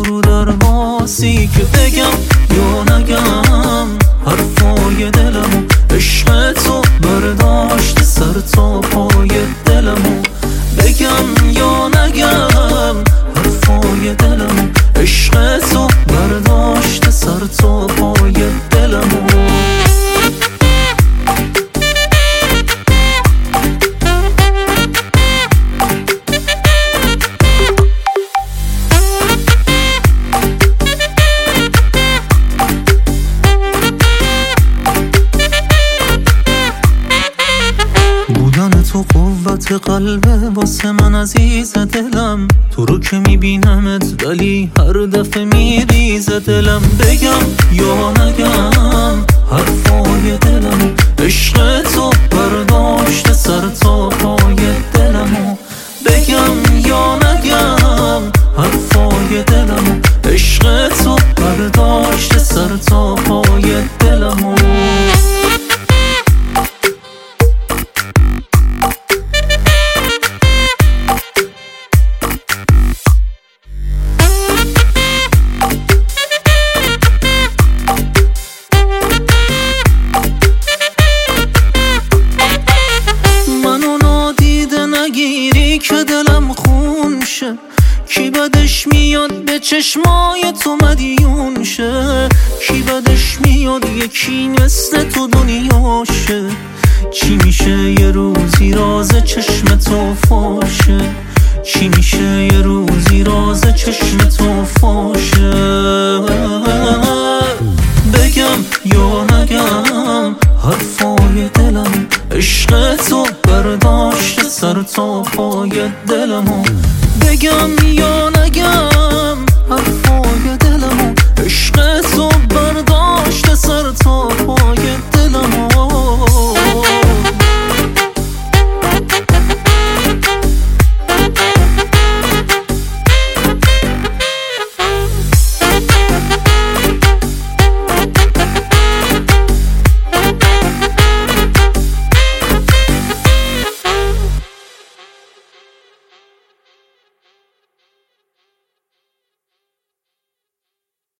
رو درواسی که بگم یا نگم حرفای دلمو، عشق تو برداشت سر تا پای دلمو، بگم یا نگم حرفای دلمو، عشق تو برداشت سر تا پای دلمو. تو قوت قلبه واسه من عزیز دلم، تو رو که میبینمت ولی هر دفعه میریزه دلم، بگم یا نگم حرفای دلمو، عشق تو برداشت سر تا پای دلمو، بگم یا نگم حرفای دلمو، عشق تو برداشت سر تا پای دلمو. نگیری که دلم خون شه، کی بدش میاد به چشمای تو مدیون شه، کی بدش میاد یکی مثل تو دنیا شه، چی میشه یه روزی راز چشم تو فاشه، چی میشه یه روزی راز چشم تو فاشه، بگم یا نگم حرفای دلم، عشق تو برداشت سر تا پای دلمو، بگم یا